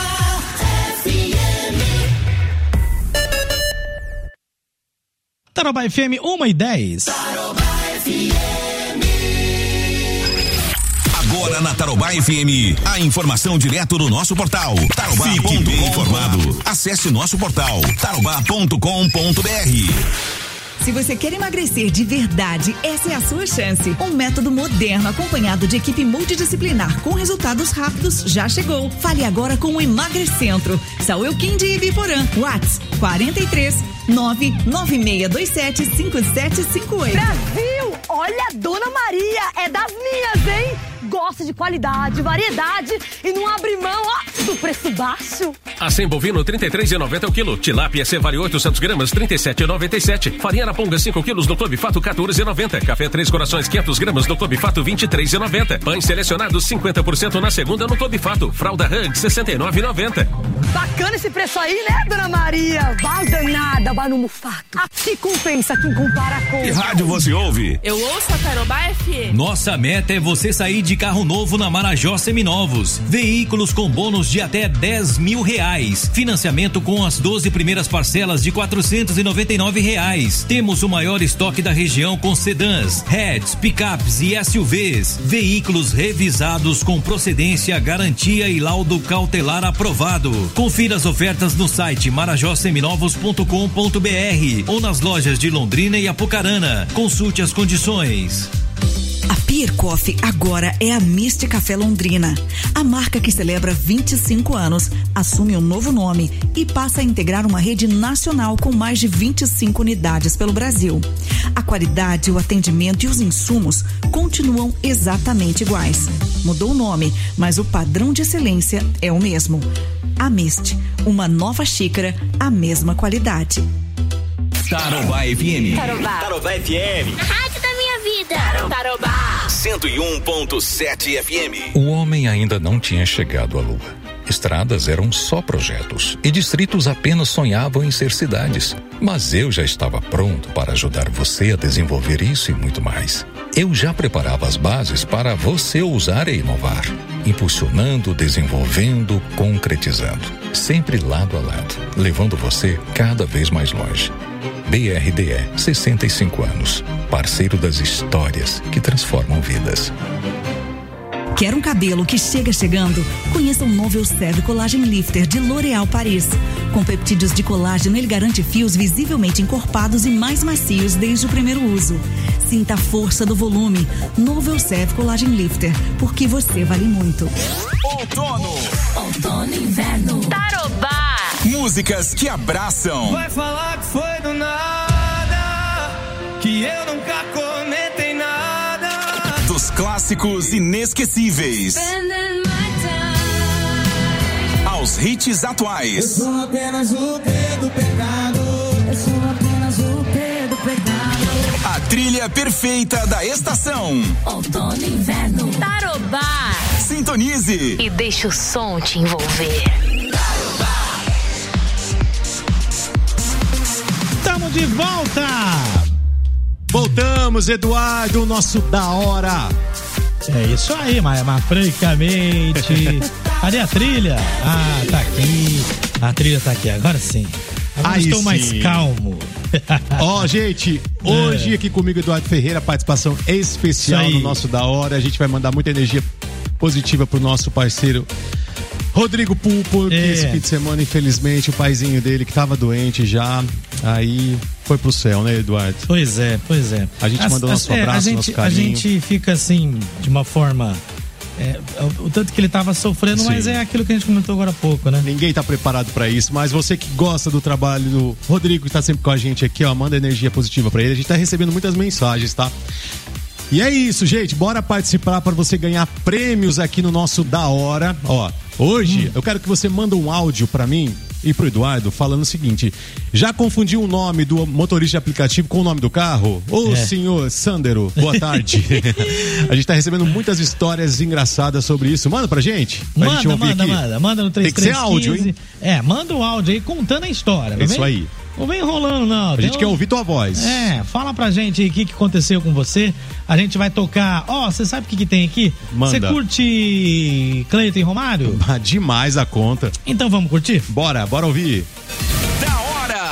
Tarobá FM 1h10. Agora na Tarobá FM, a informação direto do nosso portal tarobá.com. Informado. Acesse nosso portal tarobá.com.br. Se você quer emagrecer de verdade, essa é a sua chance. Um método moderno acompanhado de equipe multidisciplinar com resultados rápidos já chegou. Fale agora com o Emagrecentro. Saúl Quindes e Biporã. WhatsApp 43-99627-5758. Brasil, olha a Dona Maria, é das minhas, hein? Gosta de qualidade, variedade e não abre mão, ó, do preço baixo. Acém bovino, R$33,90 o quilo. Tilápia C-Vale 800 gramas, R$37,97. Farinha Araponga 5 quilos no Clube Fato, R$14,90. Café Três Corações 500 gramas no Clube Fato, R$23,90. Pães selecionados 50% na segunda no Clube Fato. Fralda Hug, R$69,90. Bacana esse preço aí, né, Dona Maria? Vai danada, vai no Mufato. Aqui compensa quem compara com... Que rádio você ouve? Eu ouço a Tarobá FM. Nossa meta é você sair de carro novo na Marajó Seminovos. Veículos com bônus de até R$10.000. Financiamento com as 12 primeiras parcelas de R$499. Temos o maior estoque da região com sedãs, hatches, picapes e SUVs. Veículos revisados com procedência, garantia e laudo cautelar aprovado. Confira as ofertas no site marajoseminovos.com.br ou nas lojas de Londrina e Apucarana. Consulte as condições. A Pier Coffee agora é a Mist Café Londrina. A marca que celebra 25 anos assume um novo nome e passa a integrar uma rede nacional com mais de 25 unidades pelo Brasil. A qualidade, o atendimento e os insumos continuam exatamente iguais. Mudou o nome, mas o padrão de excelência é o mesmo. A Mist, uma nova xícara, a mesma qualidade. Tarobá FM. Tarobá FM. A rádio da minha vida. Tarobá 101.7 FM. O homem ainda não tinha chegado à Lua. Estradas eram só projetos e distritos apenas sonhavam em ser cidades. Mas eu já estava pronto para ajudar você a desenvolver isso e muito mais. Eu já preparava as bases para você ousar e inovar, impulsionando, desenvolvendo, concretizando, sempre lado a lado, levando você cada vez mais longe. BRDE, 65 anos, parceiro das histórias que transformam vidas. Quer um cabelo que chega chegando? Conheça o novo Elseve Collagen Lifter de L'Oréal Paris. Com peptídeos de colágeno, ele garante fios visivelmente encorpados e mais macios desde o primeiro uso. Sinta a força do volume. Novo Elseve Collagen Lifter, porque você vale muito. Outono e inverno. Tarobá. Músicas que abraçam. Vai falar que foi do nada, que eu nunca comentei nada. Dos clássicos inesquecíveis aos hits atuais. Eu sou apenas o pé do pecado. Eu sou apenas o pé do pecado. A trilha perfeita da estação. Outono e inverno. Tarobá. Sintonize E deixa o som te envolver. Estamos de volta! Voltamos, Eduardo, o nosso Da Hora. É isso aí, mas francamente. Cadê a trilha? Ah, tá aqui. A trilha tá aqui, agora sim. Agora estou mais calmo. Ó, gente, hoje aqui comigo, Eduardo Ferreira, participação especial no nosso Da Hora. A gente vai mandar muita energia positiva pro nosso parceiro Rodrigo Pulpo, que esse fim de semana, infelizmente, o paizinho dele, que tava doente já, aí foi pro céu, né, Eduardo? Pois é. A gente mandou nosso abraço, nosso carinho. A gente fica assim, de uma forma o tanto que ele tava sofrendo, Sim. mas é aquilo que a gente comentou agora há pouco, né? Ninguém tá preparado pra isso, mas você que gosta do trabalho do Rodrigo, que tá sempre com a gente aqui, ó, manda energia positiva pra ele. A gente tá recebendo muitas mensagens, tá? E é isso, gente. Bora participar para você ganhar prêmios aqui no nosso Da Hora. Ó, hoje eu quero que você manda um áudio pra mim e pro Eduardo falando o seguinte: já confundiu o nome do motorista de aplicativo com o nome do carro? Ô, senhor Sandero, boa tarde. A gente tá recebendo muitas histórias engraçadas sobre isso. Manda pra gente. Pra gente ouvir aqui. Manda no 3315. Tem que ser áudio, hein? Manda o áudio aí contando a história. Isso aí. Não vem enrolando, não. A gente quer ouvir tua voz. Fala pra gente aí o que aconteceu com você. A gente vai tocar. Você sabe o que tem aqui? Manda. Você curte Cleiton e Romário? Demais a conta. Então vamos curtir? Bora ouvir. Da hora!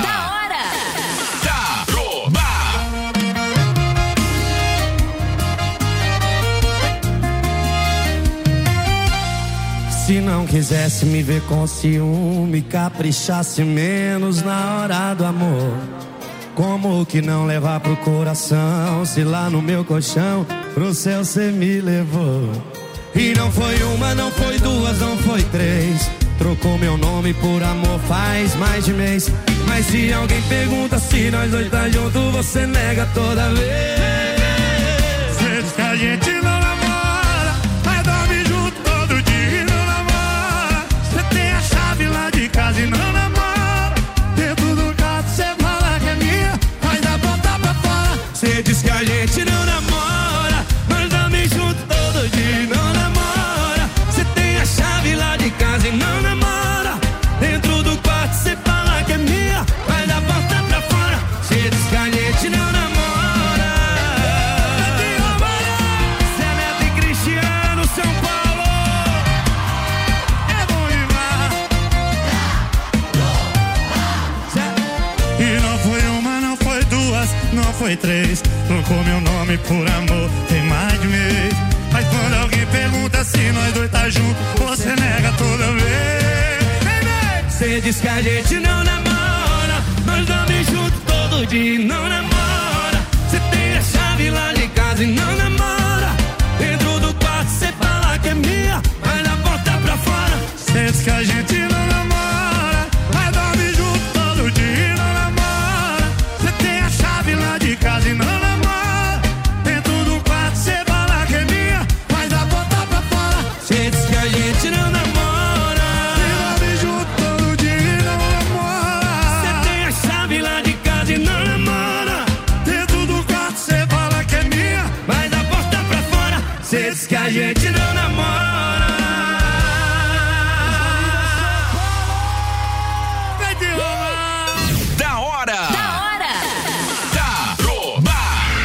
Tarobá! Se não quisesse me ver com ciúme, caprichasse menos na hora do amor. Como que não levar pro coração, se lá no meu colchão pro céu cê me levou? E não foi uma, não foi duas, não foi três. Trocou meu nome por amor faz mais de mês. Mas se alguém pergunta se nós dois tá junto, você nega toda vez. Cê diz que a gente não namora, mas dorme junto todo dia e não namora. Cê tem a chave lá de casa e não namora. Dentro do carro cê fala que é minha, mas da porta pra fora. Cê diz que a gente não namora, mas dorme junto todo dia e não namora. Cê tem a chave lá de casa e não namora. Dentro do quarto cê fala que é minha, mas da porta pra fora. Cê diz que a gente não namora. Zé Neto e Cristiano, São Paulo. É bom demais. E não foi uma, não foi duas, não foi três. Trocou meu nome por amor, tem mais de mês. Mas quando alguém pergunta se nós dois tá junto, você nega toda vez. Cê diz que a gente não namora, nós dormimos junto todo dia e não namora. Cê tem a chave lá de casa e não namora. Dentro do quarto cê fala que é minha, mas na porta pra fora. Cê diz que a gente não namora, mas dorme junto todo dia e não namora. Cê tem a chave lá de casa e não namora. Dentro do quarto cê fala que é minha, mas na porta pra fora. Cê diz que a gente não namora. Que a gente não namora. Vai derrubar. Da hora. Tarobá.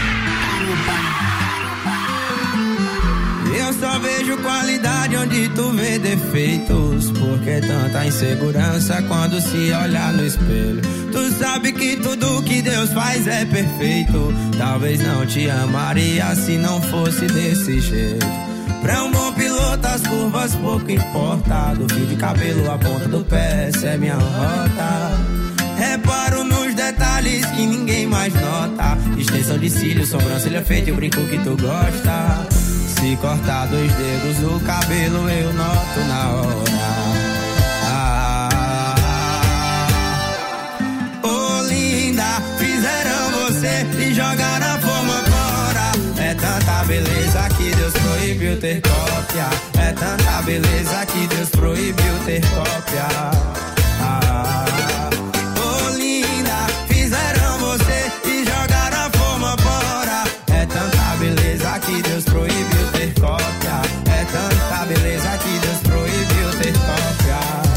Eu só vejo qualidade onde tu vê defeitos. Por que tanta insegurança quando se olha no espelho? Tu sabe que tudo que Deus faz é perfeito. Talvez não te amaria se não fosse desse jeito. Pra um bom piloto as curvas pouco importa. Do fio de cabelo à ponta do pé, essa é minha rota. Reparo nos detalhes que ninguém mais nota. Extensão de cílios, sobrancelha feita e o brinco que tu gosta. Se cortar 2 dedos do cabelo eu noto na hora. Fizeram você e jogaram a forma fora. É tanta beleza que Deus proibiu ter cópia. É tanta beleza que Deus proibiu ter cópia. Oh linda, fizeram você e jogaram a forma fora. É tanta beleza que Deus proibiu ter cópia. É tanta beleza que Deus proibiu ter cópia.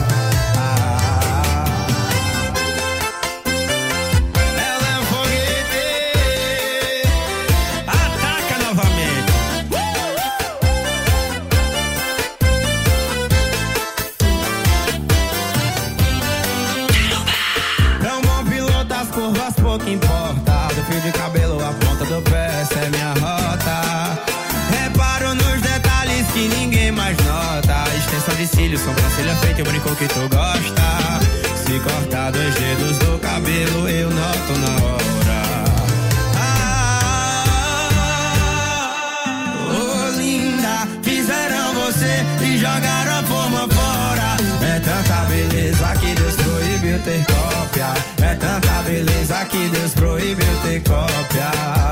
Pouco importa, do fio de cabelo à ponta do pé, essa é minha rota. Reparo nos detalhes que ninguém mais nota. Extensão de cílios, sobrancelha feita e o brinco que tu gosta. Se cortar 2 dedos do cabelo eu noto na hora. Oh linda, fizeram proibiu ter cópia.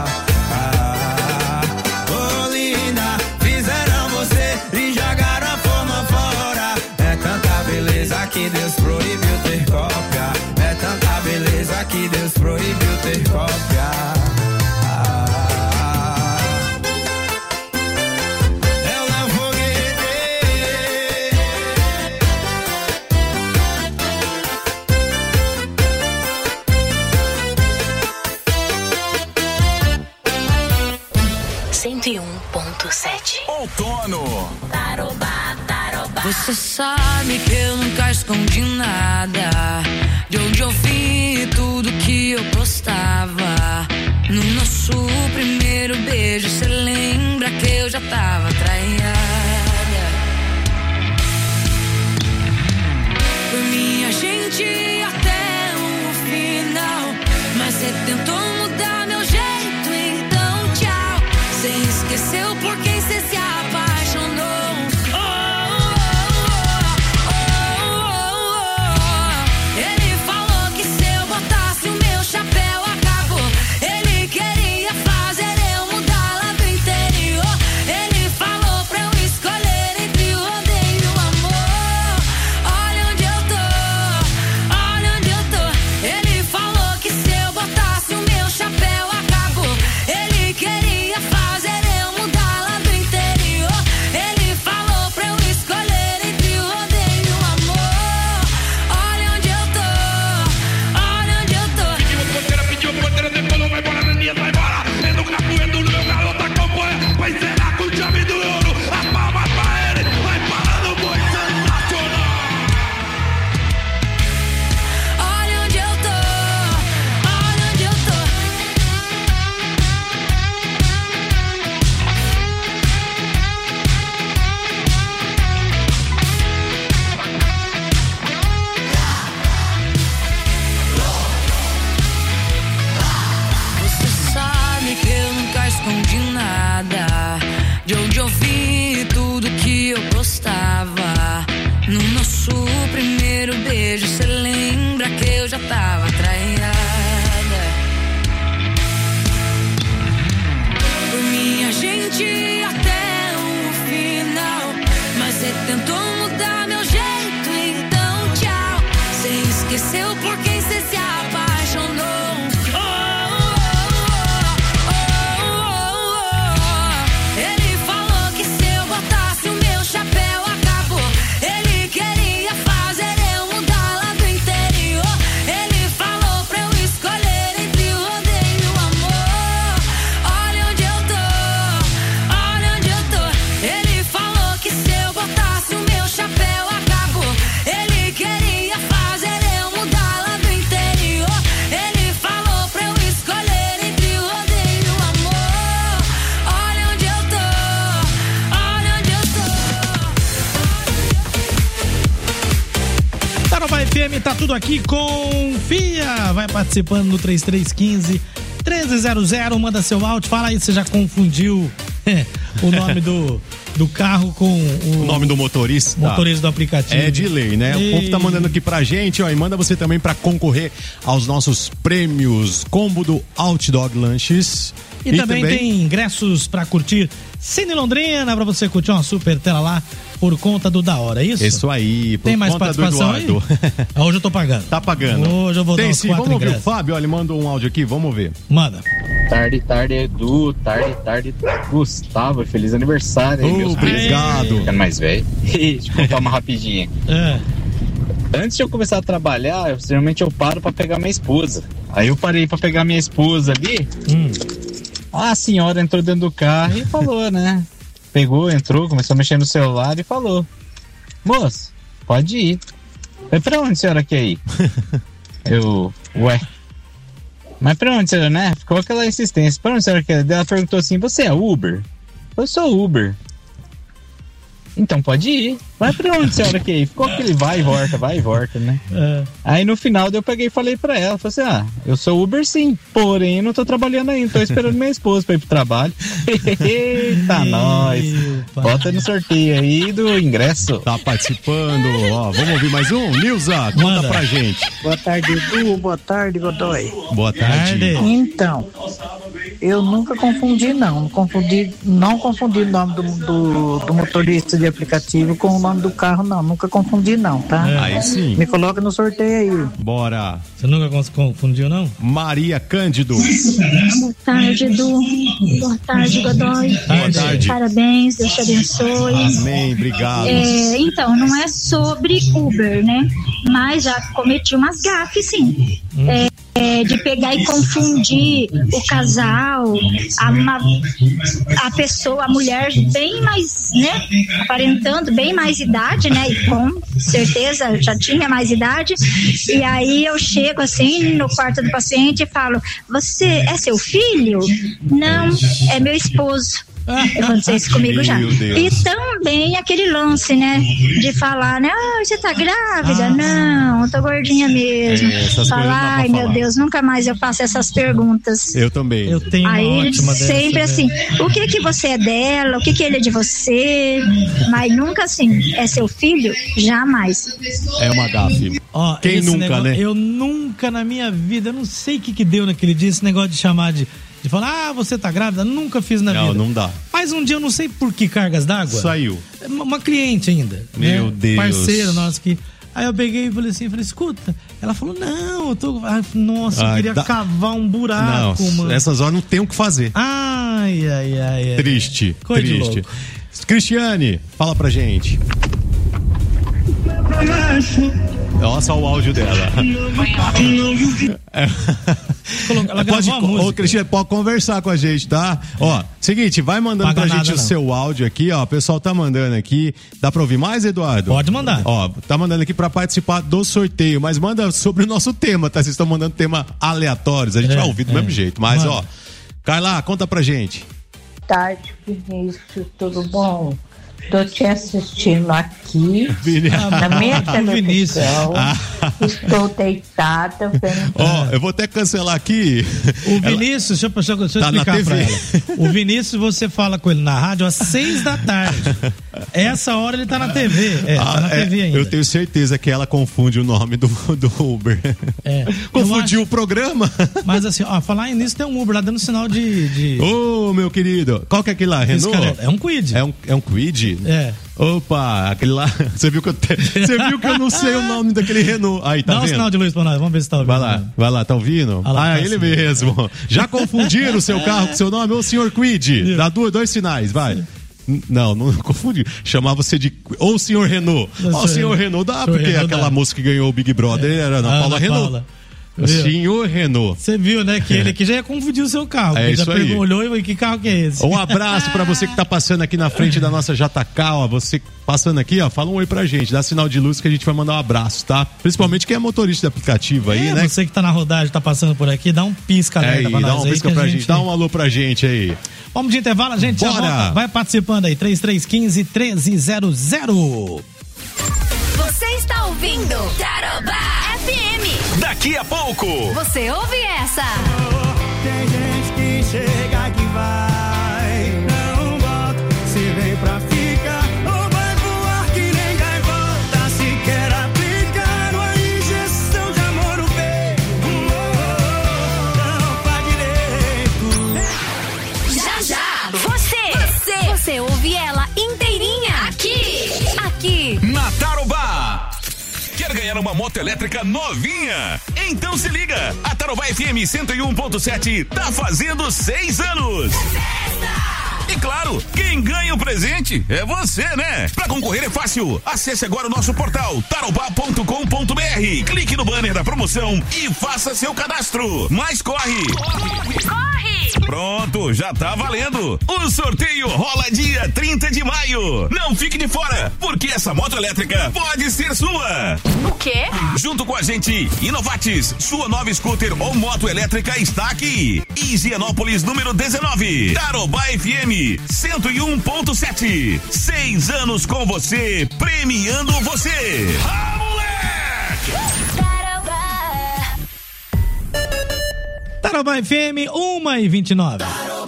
Oh linda, fizeram você e jogaram a forma fora. É tanta beleza que Deus proibiu ter cópia. É tanta beleza que Deus proibiu ter cópia. Ela foguete. 101.7 Outono. Você sabe que eu nunca escondi nada. De onde eu vim e tudo que eu postava. No nosso primeiro beijo, cê lembra que eu já tava traída. Por minha gente até o final. Mas cê tentou mudar meu jeito, então tchau. Cê esqueceu por quem cê se apaixonou. Ele falou que se eu botasse o meu chapéu acabou. Ele queria fazer eu mudar lá do interior. Ele falou pra eu escolher entre o rodeio e o amor. Olha onde eu tô, olha onde eu tô. Ele falou que se eu botasse o meu chapéu acabou. Ele queria fazer eu mudar lá do interior. Ele falou pra eu escolher entre o rodeio e o amor. Olha onde eu tô, olha onde eu tô. Pediu porteira, depois não vai embora, Daniel vai embora. É no capoeiro, no meu garoto acompanha. Vai zerar com o chave do ouro. A palma pra ele, vai parar no boi sensacional. Olha onde eu tô, olha onde eu tô. 'Você sabe que eu nunca escondi nada. De onde eu vim e tudo que eu postava. No nosso primeiro beijo, cê lembra que eu já tava traída. Por minha gente até o final. Mas cê tentou mudar meu jeito, então tchau. Cê esqueceu por quem cê se apaixonou. Ele falou que se eu botasse o meu chapéu acabou. Ele queria fazer eu mudar lá do interior. Ele falou pra eu escolher entre o rodeio e o amor. Olha onde eu tô, olha onde eu tô. Ele falou que se eu botasse o meu chapéu acabou. Ele queria fazer eu mudar lá do interior. Ele falou pra eu escolher entre o rodeio e o amor. Olha onde eu tô, olha onde eu tô. Tarouba FM, tá tudo aqui, confia. Vai participando no 3315-1300, manda seu áudio. Fala aí se você já confundiu o nome do carro com o nome do motorista. Motorista do aplicativo. É de lei, né? O povo tá mandando aqui pra gente, ó, e manda você também pra concorrer aos nossos prêmios combo do Outdog Lanches. E também tem ingressos pra curtir Cine Londrina, pra você curtir uma super tela lá por conta do Da Hora, é isso? Isso aí, por tem mais conta participação do Eduardo. Aí? Hoje eu tô pagando. Tá pagando. Hoje eu vou dar Tem uns sim, 4 vamos ouvir o ingressos. Fábio, ó, ele mandou um áudio aqui, vamos ver. Manda. Tarde, Edu. Tarde, Gustavo. Feliz aniversário aí, meus obrigado. Ficando mais velho. Deixa eu contar uma rapidinha. Antes de eu começar a trabalhar, geralmente eu paro pra pegar minha esposa. Aí eu parei pra pegar minha esposa ali. A senhora entrou dentro do carro e falou, né? Pegou, entrou, começou a mexer no celular e falou: moço, pode ir. Mas pra onde a senhora quer ir? Mas pra onde a senhora, né? Ficou aquela insistência. Pra onde a senhora quer ir? Ela perguntou assim: você é Uber? Eu sou Uber. então pode ir. Vai pra onde você hora que ir? Ficou aquele vai e volta, né? Aí no final eu peguei e falei pra ela, falei assim, eu sou Uber sim, porém eu não tô trabalhando ainda, tô esperando minha esposa pra ir pro trabalho. Eita, nós. Bota no sorteio aí do ingresso. Tá participando, ó, vamos ouvir mais um? Nilza, conta pra gente. Boa tarde, Edu, boa tarde, Godoy. Boa tarde. Então, eu nunca confundi não confundi o nome do motorista de aplicativo com o nome do carro não, nunca confundi não, tá? Aí sim. Me coloca no sorteio aí. Bora. Você nunca confundiu não? Maria Cândido. Boa tarde, Edu. Boa tarde, Godoy. Boa tarde. Parabéns, Deus te abençoe. Amém, obrigado. Então, não é sobre Uber, né? Mas já cometi umas gafes, sim. De pegar e confundir o casal, a pessoa, a mulher bem mais, né, aparentando bem mais idade, né, e com certeza já tinha mais idade, e aí eu chego assim no quarto do paciente e falo, você é seu filho? Não, é meu esposo. Aconteceu isso comigo já. E também aquele lance, né? De falar, né? Você tá grávida? Não, eu tô gordinha mesmo. Falar, ai meu Deus, nunca mais eu faço essas perguntas. Eu também. Eu tenho uma ótima sempre dessa, assim, né? o que você é dela? O que ele é de você? Mas nunca assim, é seu filho? Jamais. É uma gafe. Quem nunca, negócio, né? Eu nunca na minha vida, eu não sei o que deu naquele dia, esse negócio de chamar de falar, você tá grávida, nunca fiz na vida. Não dá. Mas um dia eu não sei por que cargas d'água. Saiu. Uma cliente ainda. Meu né? Deus. Parceiro nosso que. Aí eu peguei e falei assim, escuta. Ela falou, não, eu tô. Ai, nossa, eu queria cavar um buraco, não, mano. Essas horas não tem o que fazer. Ai. Triste. Coisa de triste. louco. Cristiane, fala pra gente. Olha só o áudio dela. Ela gravou a música. Ô, Cristiane, pode conversar com a gente, tá? Ó, seguinte, vai mandando pra gente o seu áudio aqui, ó. O pessoal tá mandando aqui. Dá pra ouvir mais, Eduardo? Pode mandar. Ó, tá mandando aqui pra participar do sorteio, mas manda sobre o nosso tema, tá? Vocês estão mandando tema aleatórios. A gente vai ouvir do mesmo jeito. Mas, ó, Carla, conta pra gente. Boa tarde, Vinícius, tudo bom? Tô te assistindo aqui na minha televisão. Estou deitada. Ó, eu vou até cancelar aqui. O Vinícius, deixa eu explicar pra ela. O Vinícius, você fala com ele na rádio às 6 da tarde. Essa hora ele tá na TV. Tá na TV ainda. Eu tenho certeza que ela confunde o nome do Uber. Confundiu o programa. Mas assim, ó, falar nisso, tem um Uber lá dando sinal de... Ô, meu querido, qual que é aquele lá? Renault? É um Quid. É um Quid? É. Opa, aquele lá. Você viu que eu não sei o nome daquele Renault. Aí, tá vendo? Dá um sinal de luz pra nós, vamos ver se tá ouvindo. Vai lá, tá ouvindo? Ele mesmo. Já confundiram o seu carro com seu nome? Ô, senhor Quid, dá dois sinais, vai. Não confundi. Chamar você de ou senhor Renault. Ó, o senhor Renault dá, porque aquela moça que ganhou o Big Brother era Ana Paula Renault. Senhor Renault. Você viu, né, que ele aqui já ia confundir o seu carro. Isso já aí. Olhou e que carro que é esse? Um abraço pra você que tá passando aqui na frente da nossa JK, ó. Você passando aqui, ó, fala um oi pra gente. Dá sinal de luz que a gente vai mandar um abraço, tá? Principalmente quem é motorista de aplicativo aí, né? Você que tá na rodagem, tá passando por aqui, dá um pisca alerta pra nós. Dá um pisca pra gente. Dá um alô pra gente aí. Vamos de intervalo, a gente já volta. Vai participando aí, 3315-1300. Você está ouvindo Tarobá FM. Daqui a pouco. Você ouve essa? Tem gente que chega que vai, não volta. Se vem pra ficar, ou vai voar que nem gaivota. Se quer aplicar uma injeção de amor no peito, não faz direito. Já. Você ouve ela inteirinha aqui. Na Tarobá. Quer ganhar uma moto elétrica novinha? Então se liga, a Tarobá FM 101.7 tá fazendo 6 anos. E claro, quem ganha o presente é você, né? Pra concorrer é fácil. Acesse agora o nosso portal tarobá.com.br. Clique no banner da promoção e faça seu cadastro. Mas corre! Corre! Pronto, tempo já tá valendo. O sorteio rola dia 30 de maio. Não fique de fora, porque essa moto elétrica pode ser sua. O quê? Junto com a gente, Inovatis, sua nova scooter ou moto elétrica está aqui. Higienópolis número 19, Tarobá FM 101.7. 6 anos com você, premiando você. Ah, moleque! Tarobá FM 1h29.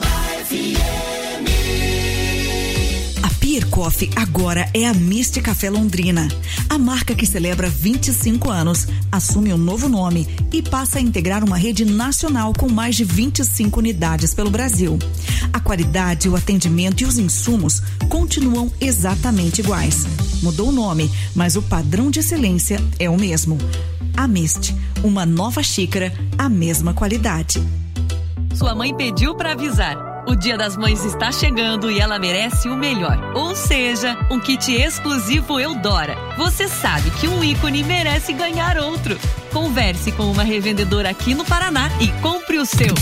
A Pier Coffee agora é a Mist Café Londrina. A marca que celebra 25 anos assume um novo nome e passa a integrar uma rede nacional com mais de 25 unidades pelo Brasil. A qualidade, o atendimento e os insumos continuam exatamente iguais. Mudou o nome, mas o padrão de excelência é o mesmo. A Mist, uma nova xícara, a mesma qualidade. Sua mãe pediu para avisar. O Dia das Mães está chegando e ela merece o melhor. Ou seja, um kit exclusivo Eudora. Você sabe que um ícone merece ganhar outro. Converse com uma revendedora aqui no Paraná e compre o seu.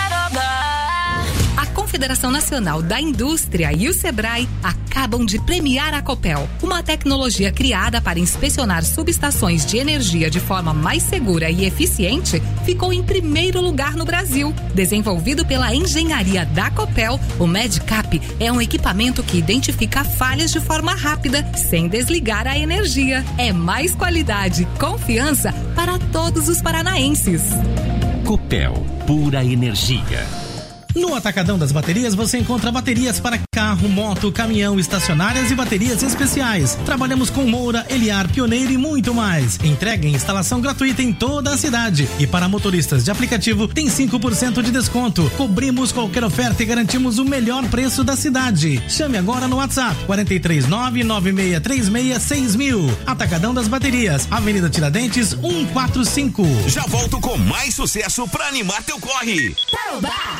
A Confederação Nacional da Indústria e o Sebrae acabam de premiar a Copel, uma tecnologia criada para inspecionar subestações de energia de forma mais segura e eficiente, ficou em primeiro lugar no Brasil. Desenvolvido pela engenharia da Copel, o MedCap é um equipamento que identifica falhas de forma rápida, sem desligar a energia. É mais qualidade e confiança para todos os paranaenses. Copel, pura energia. No Atacadão das Baterias você encontra baterias para carro, moto, caminhão, estacionárias e baterias especiais. Trabalhamos com Moura, Eliar, Pioneiro e muito mais. Entrega e instalação gratuita em toda a cidade. E para motoristas de aplicativo tem 5% de desconto. Cobrimos qualquer oferta e garantimos o melhor preço da cidade. Chame agora no WhatsApp 439-9636-6000. Atacadão das Baterias, Avenida Tiradentes 145. Já volto com mais sucesso para animar teu corre. Tarobá.